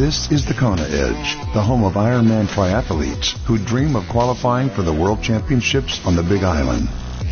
This is the Kona Edge, the home of Ironman triathletes who dream of qualifying for the World Championships on the Big Island.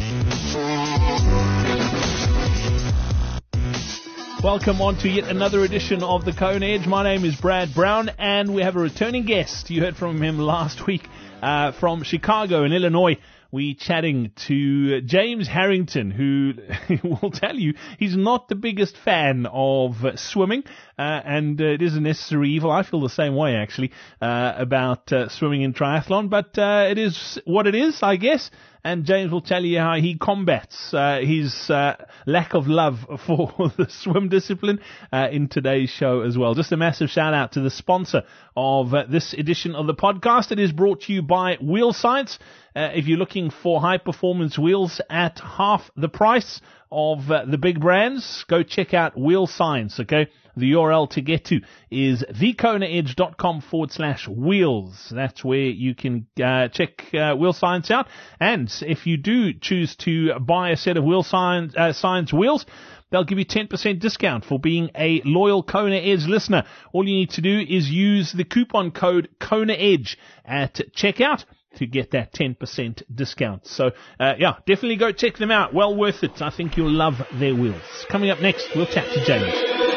Welcome on to yet another edition of the Kona Edge. My name is Brad Brown, and we have a returning guest. You heard from him last week from Chicago in Illinois. We chatting to James Harrington, who will tell you he's not the biggest fan of swimming, and it is a necessary evil. I feel the same way, actually, about swimming in triathlon, but it is what it is, I guess. And James will tell you how he combats his lack of love for the swim discipline in today's show as well. Just a massive shout out to the sponsor of this edition of the podcast. It is brought to you by Wheel Science. If you're looking for high performance wheels at half the price of the big brands, go check out Wheel Science, okay? The URL to get to is thekonaedge.com/wheels. That's where you can check Wheel Science out. And if you do choose to buy a set of Wheel Science wheels, they'll give you 10% discount for being a loyal Kona Edge listener. All you need to do is use the coupon code Kona Edge at checkout to get that 10% discount. So, definitely go check them out. Well worth it. I think you'll love their wheels. Coming up next, we'll chat to James.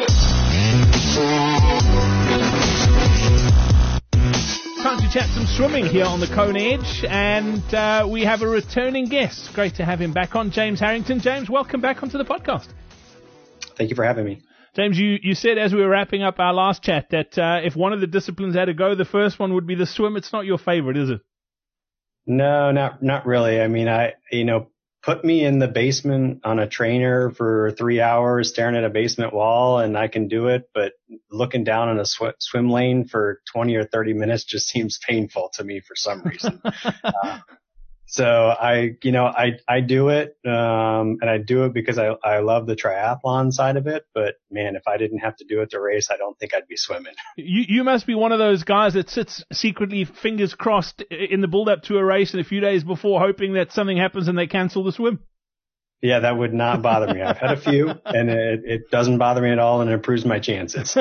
Time to chat some swimming here on the Kona Edge, and we have a returning guest. Great to have him back on, James Harrington. James, welcome back onto the podcast. Thank you for having me. James, you said as we were wrapping up our last chat that if one of the disciplines had to go, the first one would be the swim. It's not your favorite, is it? No, not really. I mean, put me in the basement on a trainer for 3 hours staring at a basement wall and I can do it. But looking down in a swim lane for 20 or 30 minutes just seems painful to me for some reason. So I do it, and I do it because I love the triathlon side of it. But man, if I didn't have to do it to race, I don't think I'd be swimming. You must be one of those guys that sits secretly, fingers crossed, in the build up to a race and a few days before, hoping that something happens and they cancel the swim. Yeah, that would not bother me. I've had a few, and it doesn't bother me at all, and it improves my chances.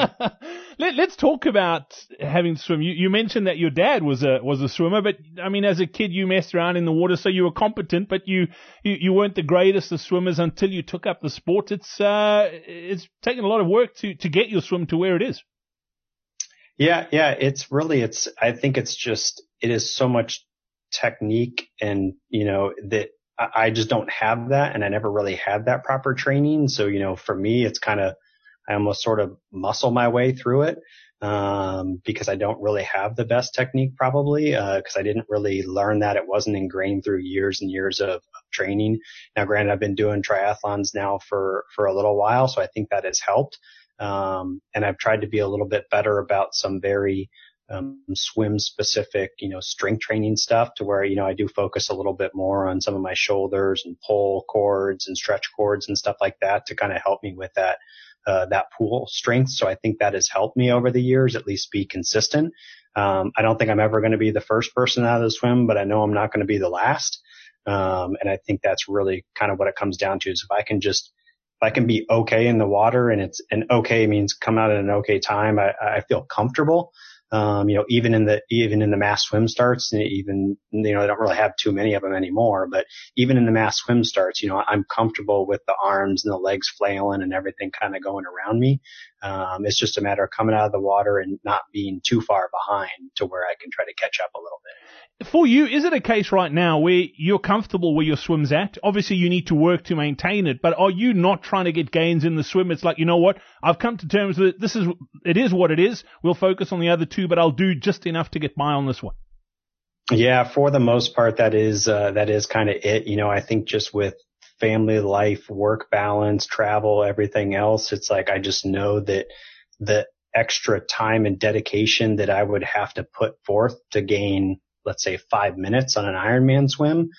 Let's talk about having to swim. You mentioned that your dad was a swimmer, but I mean, as a kid, you messed around in the water, so you were competent, but you weren't the greatest of swimmers until you took up the sport. It's taken a lot of work to get your swim to where it is. Yeah. I think it is so much technique, and that I just don't have that, and I never really had that proper training. So, for me, it's I almost sort of muscle my way through it, because I don't really have the best technique probably, because I didn't really learn that. It wasn't ingrained through years and years of training. Now, granted, I've been doing triathlons now for a little while, so I think that has helped. And I've tried to be a little bit better about some very swim specific, strength training stuff, to where, I do focus a little bit more on some of my shoulders and pull cords and stretch cords and stuff like that to kind of help me with that pull strength. So I think that has helped me over the years, at least be consistent. I don't think I'm ever going to be the first person out of the swim, but I know I'm not going to be the last. And I think that's really kind of what it comes down to, is if I can be okay in the water, and okay means come out at an okay time, I feel comfortable. Even in the mass swim starts, and even, I don't really have too many of them anymore, but even in the mass swim starts, I'm comfortable with the arms and the legs flailing and everything kind of going around me. It's just a matter of coming out of the water and not being too far behind to where I can try to catch up a little bit. For you, is it a case right now where you're comfortable where your swim's at? Obviously, you need to work to maintain it, but are you not trying to get gains in the swim? It's like, you know what? I've come to terms with it. It is what it is. We'll focus on the other two, but I'll do just enough to get by on this one. Yeah, for the most part, that is kind of it. I think just with family life, work balance, travel, everything else, it's like I just know that the extra time and dedication that I would have to put forth to gain, let's say, 5 minutes on an Ironman swim,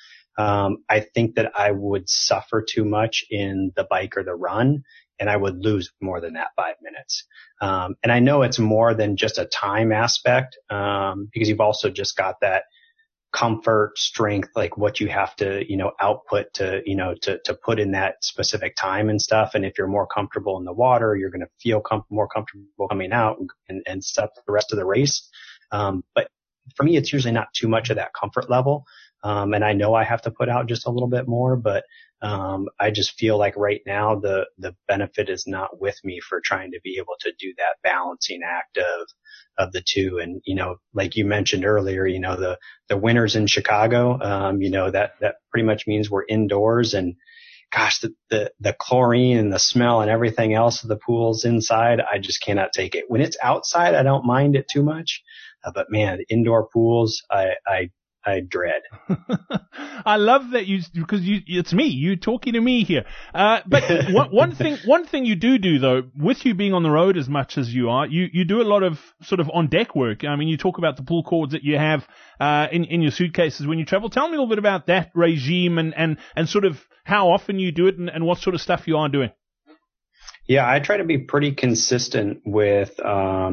I think that I would suffer too much in the bike or the run, and I would lose more than that 5 minutes. And I know it's more than just a time aspect, because you've also just got that comfort, strength, like what you have to, output to, to put in that specific time and stuff. And if you're more comfortable in the water, you're going to feel more comfortable coming out and stuff the rest of the race. But for me, it's usually not too much of that comfort level. And I know I have to put out just a little bit more, but I just feel like right now the benefit is not with me for trying to be able to do that balancing act of the two. And, like you mentioned earlier, the winters in Chicago, that pretty much means we're indoors, and gosh, the chlorine and the smell and everything else of the pools inside, I just cannot take it. When it's outside, I don't mind it too much. But man, indoor pools, I dread. I love that because it's me, you talking to me here. But one thing you do though, with you being on the road as much as you are, you do a lot of sort of on deck work. I mean, you talk about the pull cords that you have, in your suitcases when you travel. Tell me a little bit about that regime and sort of how often you do it and what sort of stuff you are doing. Yeah, I try to be pretty consistent with,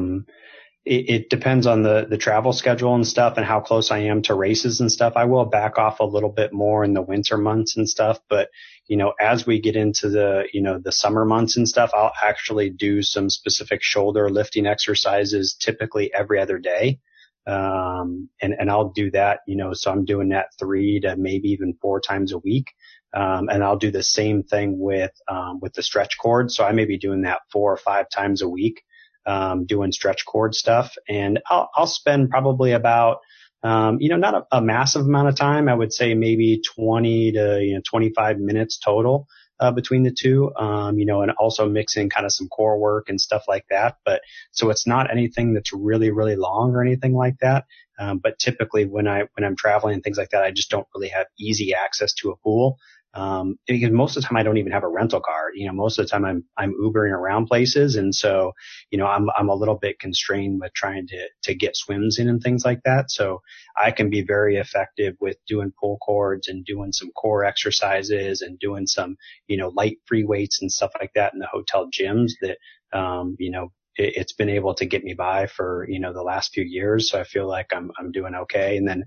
it depends on the travel schedule and stuff and how close I am to races and stuff. I will back off a little bit more in the winter months and stuff. But, as we get into the summer months and stuff, I'll actually do some specific shoulder lifting exercises typically every other day. And I'll do that, so I'm doing that 3 to maybe even 4 times a week. And I'll do the same thing with the stretch cord. So I may be doing that 4 or 5 times a week. Doing stretch cord stuff, and I'll spend probably about, not a massive amount of time. I would say maybe 20 to 25 minutes total, between the two, and also mixing kind of some core work and stuff like that. But so it's not anything that's really, really long or anything like that. But typically when I'm traveling and things like that, I just don't really have easy access to a pool. Because most of the time I don't even have a rental car. Most of the time I'm Ubering around places. And so, I'm a little bit constrained with trying to get swims in and things like that. So I can be very effective with doing pull cords and doing some core exercises and doing some, light free weights and stuff like that in the hotel gyms that, it's been able to get me by for, the last few years. So I feel like I'm doing okay. And then,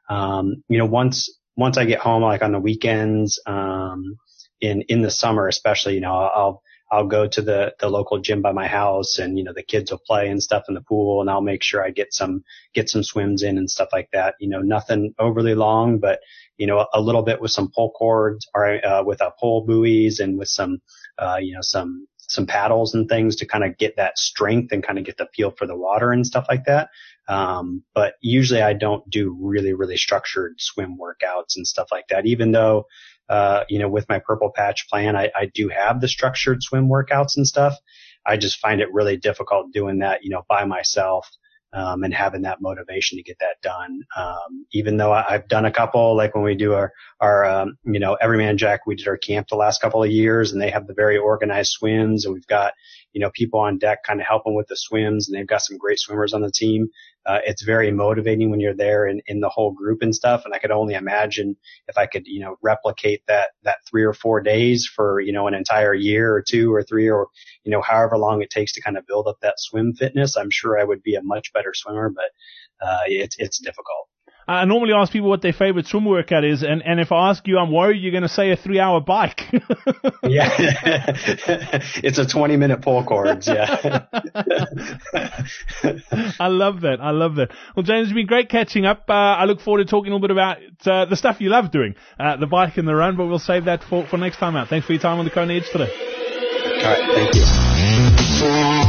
once I get home, like on the weekends, in the summer, especially, I'll go to the local gym by my house, and, the kids will play and stuff in the pool, and I'll make sure I get some swims in and stuff like that. Nothing overly long, but, a little bit with some pull cords or, with pole buoys and with some paddles and things to kind of get that strength and kind of get the feel for the water and stuff like that. But usually I don't do really, really structured swim workouts and stuff like that, even though, with my Purple Patch plan, I do have the structured swim workouts and stuff. I just find it really difficult doing that, by myself, and having that motivation to get that done. Even though I've done a couple, like when we do our Everyman Jack, we did our camp the last couple of years, and they have the very organized swims, and we've got, people on deck kind of helping with the swims, and they've got some great swimmers on the team. It's very motivating when you're there in the whole group and stuff. And I could only imagine if I could, replicate that 3 or 4 days for, an entire year or 2 or 3 or, however long it takes to kind of build up that swim fitness. I'm sure I would be a much better swimmer, but, it's difficult. I normally ask people what their favorite swim workout is, and if I ask you, I'm worried you're going to say a 3-hour bike. Yeah, it's a 20-minute pull cords. Yeah, I love that. Well, James, it's been great catching up. I look forward to talking a little bit about the stuff you love doing, the bike and the run, but we'll save that for next time out. Thanks for your time on the Kona Edge today. All right, thank you.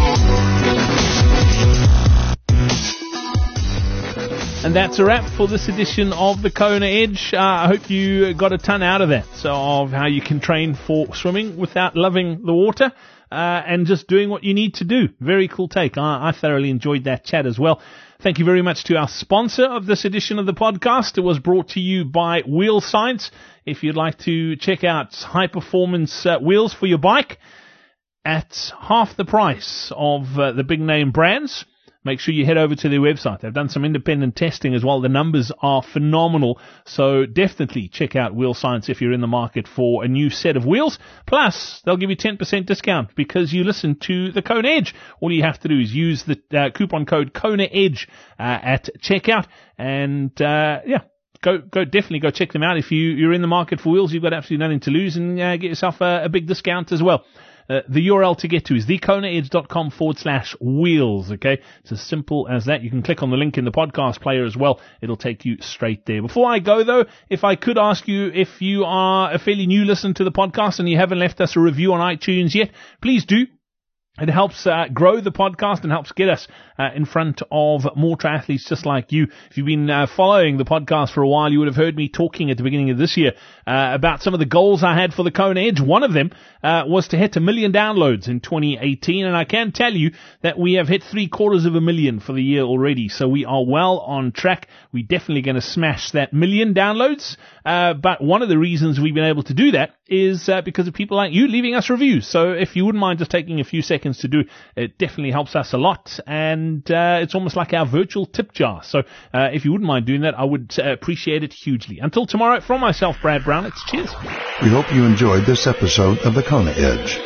And that's a wrap for this edition of the Kona Edge. I hope you got a ton out of that, so of how you can train for swimming without loving the water, and just doing what you need to do. Very cool take. I thoroughly enjoyed that chat as well. Thank you very much to our sponsor of this edition of the podcast. It was brought to you by Wheel Science. If you'd like to check out high performance wheels for your bike at half the price of the big name brands, make sure you head over to their website. They've done some independent testing as well. The numbers are phenomenal. So definitely check out Wheel Science if you're in the market for a new set of wheels. Plus, they'll give you 10% discount because you listen to the Kona Edge. All you have to do is use the coupon code Kona Edge at checkout, and definitely go check them out. If you're in the market for wheels, you've got absolutely nothing to lose, and get yourself a big discount as well. The URL to get to is thekonaedge.com/wheels. Okay. It's as simple as that. You can click on the link in the podcast player as well. It'll take you straight there. Before I go though, if I could ask you, if you are a fairly new listener to the podcast and you haven't left us a review on iTunes yet, please do. It helps grow the podcast and helps get us in front of more triathletes just like you. If you've been following the podcast for a while, you would have heard me talking at the beginning of this year about some of the goals I had for the Kona Edge. One of them was to hit 1 million downloads in 2018, and I can tell you that we have hit 750,000 for the year already. So we are well on track. We're definitely going to smash that 1 million downloads. But one of the reasons we've been able to do that is because of people like you leaving us reviews. So if you wouldn't mind just taking a few seconds to do, it definitely helps us a lot, and it's almost like our virtual tip jar. So if you wouldn't mind doing that, I would appreciate it hugely. Until tomorrow, from myself, Brad Brown, it's cheers. We hope you enjoyed this episode of the Kona Edge.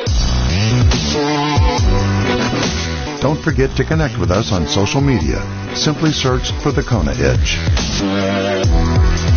Don't forget to connect with us on social media. Simply search for the Kona Edge.